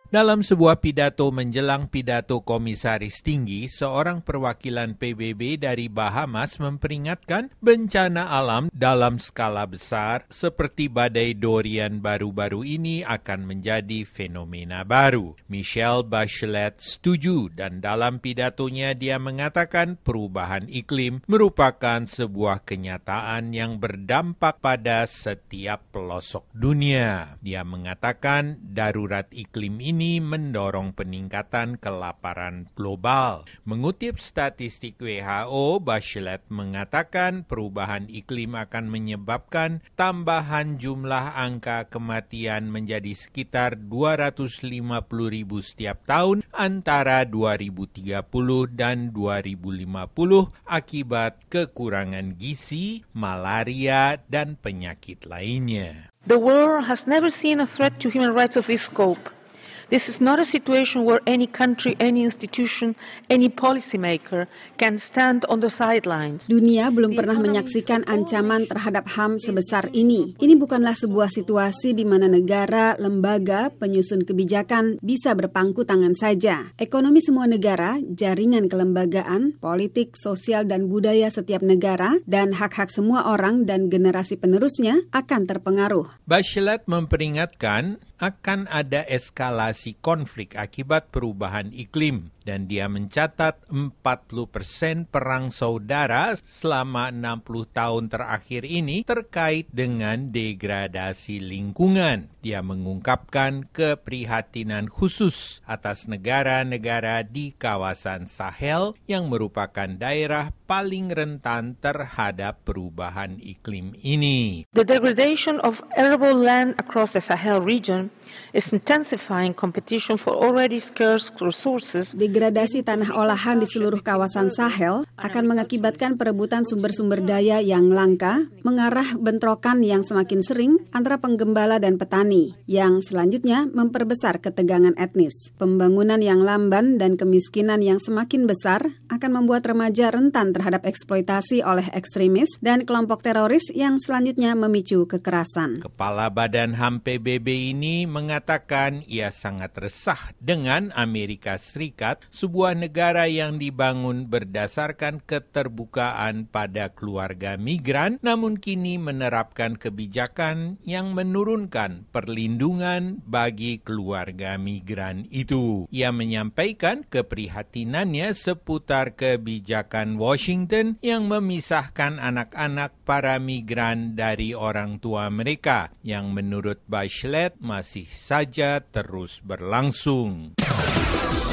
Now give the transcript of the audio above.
Dalam sebuah pidato menjelang pidato Komisaris Tinggi, seorang perwakilan PBB dari Bahamas memperingatkan bencana alam dalam skala besar seperti badai Dorian baru-baru ini akan menjadi fenomena baru. Michelle Bachelet setuju dan dalam pidatonya dia mengatakan perubahan iklim merupakan sebuah kenyataan yang berdampak pada setiap pelosok dunia. Dia mengatakan darurat iklim ini mendorong peningkatan kelaparan global. Mengutip statistik WHO, Bachelet mengatakan perubahan iklim akan menyebabkan tambahan jumlah angka kematian menjadi sekitar 250.000 setiap tahun antara 2030 dan 2050 akibat kekurangan gizi, malaria, dan penyakit lainnya. The world has never seen a threat to human rights of this scope. This is not a situation where any country, any institution, any policymaker can stand on the sidelines. Dunia belum pernah menyaksikan ancaman terhadap HAM sebesar ini. Ini bukanlah sebuah situasi di mana negara, lembaga, penyusun kebijakan bisa berpangku tangan saja. Ekonomi semua negara, jaringan kelembagaan, politik, sosial, dan budaya setiap negara, dan hak-hak semua orang dan generasi penerusnya akan terpengaruh. Bachelet memperingatkan akan ada eskalasi konflik akibat perubahan iklim dan dia mencatat 40% perang saudara selama 60 tahun terakhir ini terkait dengan degradasi lingkungan. Dia mengungkapkan keprihatinan khusus atas negara-negara di kawasan Sahel yang merupakan daerah paling rentan terhadap perubahan iklim ini. The degradation of arable land across the Sahel region is intensifying competition for already scarce resources. Degradasi tanah olahan di seluruh kawasan Sahel akan mengakibatkan perebutan sumber-sumber daya yang langka, mengarah bentrokan yang semakin sering antara penggembala dan petani, yang selanjutnya memperbesar ketegangan etnis. Pembangunan yang lamban dan kemiskinan yang semakin besar akan membuat remaja rentan terhadap eksploitasi oleh ekstremis dan kelompok teroris yang selanjutnya memicu kekerasan. Kepala Badan HAM PBB ini mengatakan ia sangat resah dengan Amerika Serikat, sebuah negara yang dibangun berdasarkan keterbukaan pada keluarga migran, namun kini menerapkan kebijakan yang menurunkan perlindungan bagi keluarga migran itu. Ia menyampaikan keprihatinannya seputar kebijakan Washington yang memisahkan anak-anak para migran dari orang tua mereka, yang menurut Bachelet masih saja terus berlangsung.